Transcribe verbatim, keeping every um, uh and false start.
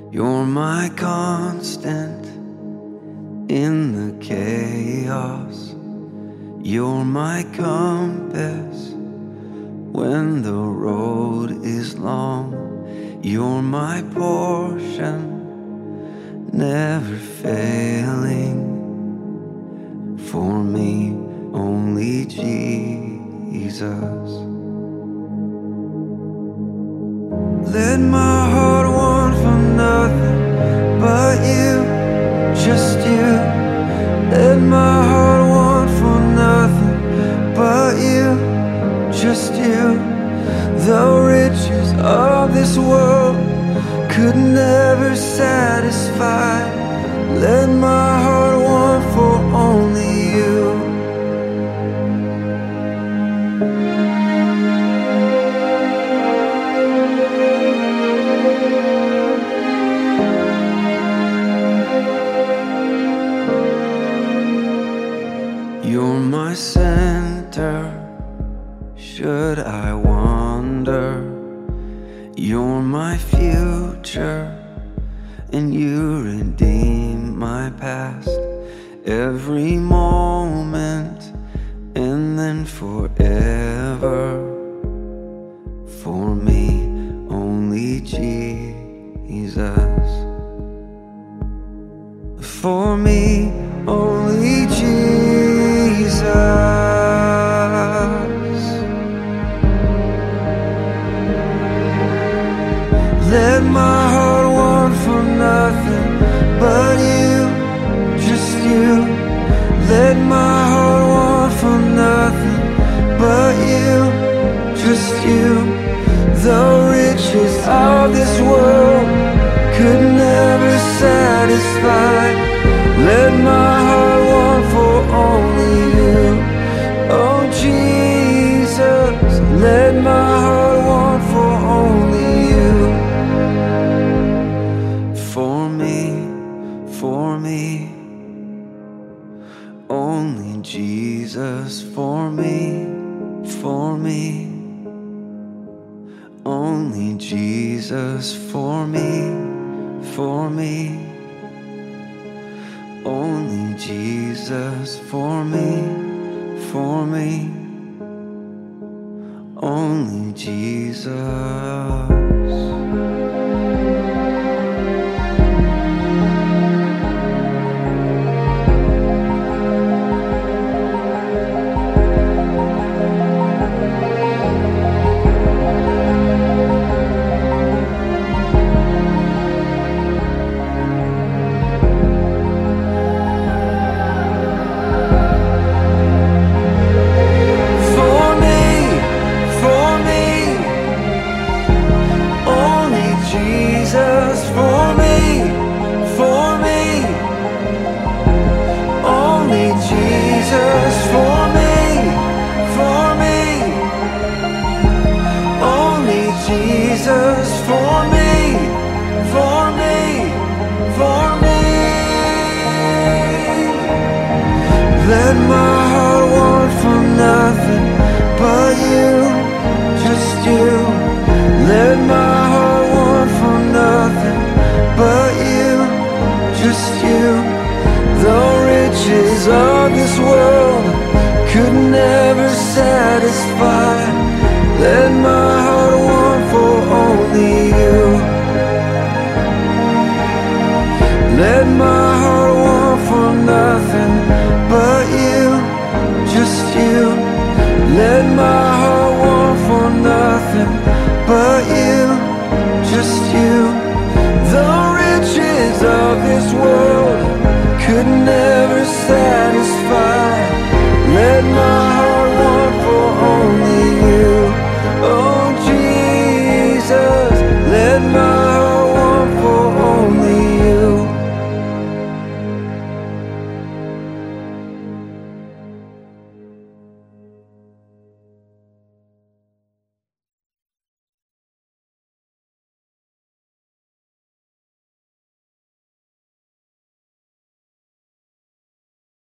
You're my constant in the chaos. You're my compass when the road is long. You're my portion, never failing. For me, only Jesus. Let my heart want for nothing but you, just you. Let my heart want for nothing but you, just you. The riches of this world could never satisfy. Let my heart want for only you. You're my center, should I wander. You're my future, and you redeem my past. Every moment, and then forever. For me, only Jesus. For me, only Jesus. Let my heart want for nothing but you, just you. Let my heart want for nothing but you, just you. The riches of this world could never satisfy. Let my heart want for only you, oh Jesus. Let my heart want for only you. For me, for me, only Jesus. For me, for me, only Jesus. For me, for me, only Jesus. For me, for me, only Jesus. Jesus, for me, for me, for me. Let my heart want for nothing but you, just you. Let my heart want for nothing but you, just you. The riches of this world could never satisfy. Let my heart want for only you. Let my heart want for nothing but you, just you. Let my heart want for nothing but you, just you. The riches of this world could never